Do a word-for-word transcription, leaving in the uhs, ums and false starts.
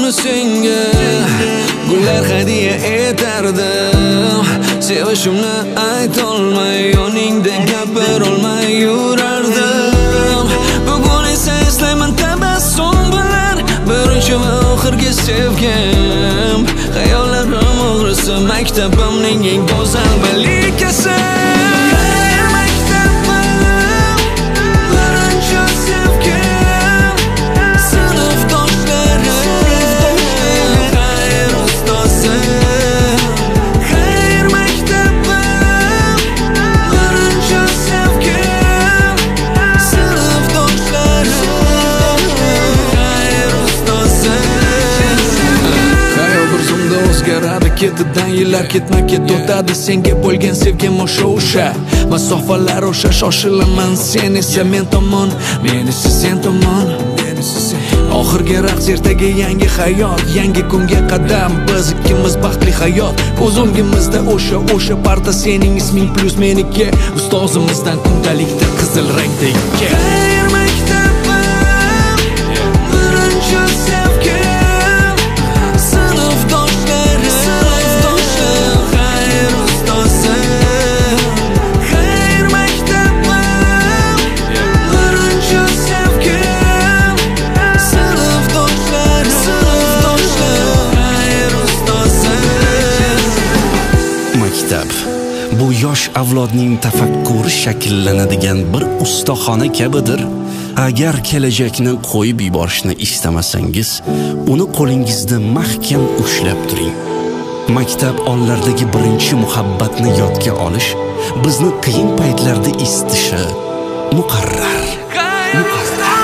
buni senga gullar hadya etardim. Sevishimni aytolmay, yoningda gapirolmay yurardim. Bugun esa eslayman tabassum bilan birinchi va oxirgi sevgim. Xayollarim o'g'risi maktabimning eng go'zal malikasi. Ketidan yillar ketma-ket o'tadi, senga bo'lgan sevgim o'sha-o'sha. Masofalar o'sha, shoshilaman sen esa men tomon, men esa sen tomon. Oxirgi raqs, ertaga yangi hayot, yangi kunga qadam, biz ikkimiz baxtli hayot. Ko'z o'ngimizda o'sha o'sha parta, sening isming plus meniki, ustozimizdan kundalikda qizil rangda ikki. Bu yosh avlodning tafakkuri shakllanadigan bir ustaxona kabidir. Agar kelajakni qo'yib yuborishni istamasangiz, uni qo'lingizda mahkam ushlab turing. Maktab onlardagi birinchi muhabbatni yodga olish bizni qiyin paytlarda isitishi muqarrar. Muqarrar.